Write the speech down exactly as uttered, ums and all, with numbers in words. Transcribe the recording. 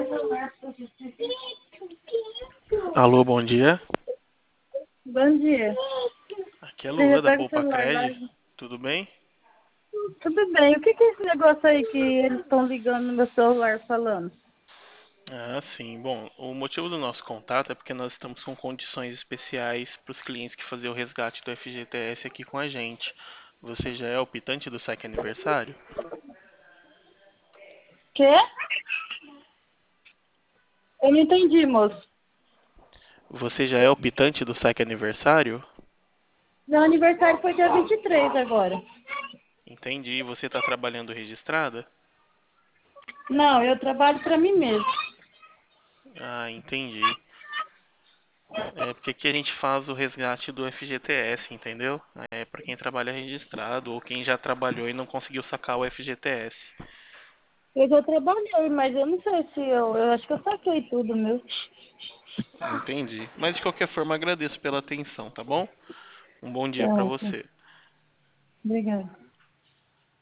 Alô, bom dia. Bom dia. Aqui é Você já Lula da pega o Poupa celular lá? Cred. Tudo bem? Tudo bem. O que que é esse negócio aí que eles estão ligando no meu celular falando? Ah, sim. Bom, o motivo do nosso contato é porque nós estamos com condições especiais para os clientes que faziam o resgate do F G T S aqui com a gente. Você já é optante do saque aniversário? Quê? Eu não entendi, moço. Você já é optante do saque aniversário? Meu aniversário foi dia vinte e três agora. Entendi. Você está trabalhando registrada? Não, eu trabalho pra mim mesmo. Ah, entendi. É porque aqui a gente faz o resgate do F G T S, entendeu? É para quem trabalha registrado ou quem já trabalhou e não conseguiu sacar o F G T S. Eu já trabalhei, mas eu não sei se eu... Eu acho que eu saquei tudo, meu. Entendi. Mas de qualquer forma, agradeço pela atenção, tá bom? Um bom dia pra Tá, tá. você. Obrigada.